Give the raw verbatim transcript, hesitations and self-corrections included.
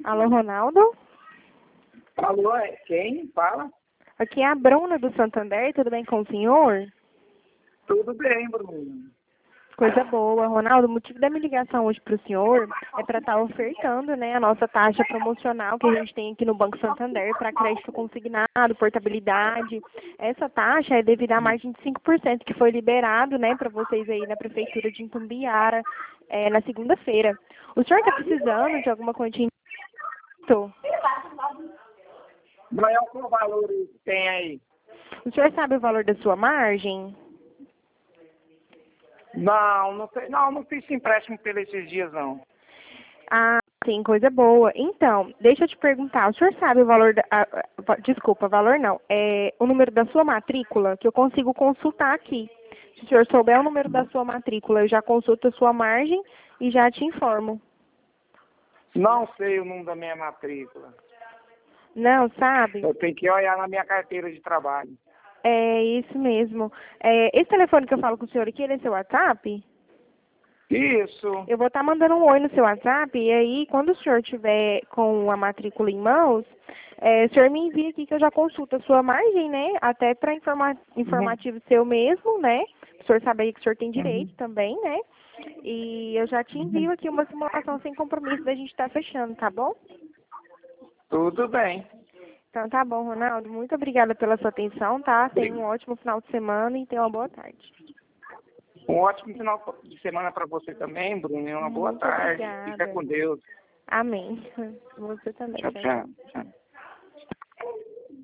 Alô, Ronaldo? Alô, é quem fala? Aqui é a Bruna do Santander, tudo bem com o senhor? Tudo bem, Bruno. Coisa boa. Ronaldo, o motivo da minha ligação hoje para o senhor é para estar ofertando, né, a nossa taxa promocional que a gente tem aqui no Banco Santander para crédito consignado, portabilidade. Essa taxa é devido à margem de cinco por cento que foi liberado, né, para vocês aí na Prefeitura de Itumbiara, é, na segunda-feira. O senhor está precisando de alguma quantia? Maior qual valor que tem aí? O senhor sabe o valor da sua margem? Não, não sei, não, não fiz empréstimo pelos esses dias, não. Ah, sim, coisa boa. Então, deixa eu te perguntar, o senhor sabe o valor da... ah, ah, desculpa, valor não. É o número da sua matrícula, que eu consigo consultar aqui. Se o senhor souber o número da sua matrícula, eu já consulto a sua margem e já te informo. Não sei o número da minha matrícula. Não, sabe? Eu tenho que olhar na minha carteira de trabalho. É isso mesmo. É, esse telefone que eu falo com o senhor aqui, ele é seu WhatsApp? Isso. Eu vou estar mandando um oi no seu WhatsApp e aí, quando o senhor tiver com a matrícula em mãos, é, o senhor me envia aqui que eu já consulto a sua margem, né? Até para informa informativo seu mesmo, né? O senhor sabe aí que o senhor tem direito Uhum. também, né? E eu já te envio aqui uma simulação sem compromisso da gente estar fechando, tá bom? Tudo bem. Então tá bom, Ronaldo. Muito obrigada pela sua atenção, tá? Tenha um ótimo final de semana e tenha uma boa tarde. Um ótimo final de semana para você também, Bruno. E uma boa Muito tarde. Fica obrigada. com Deus. Amém. Você também. Tchau, Tchau, tchau. tchau. Tchau.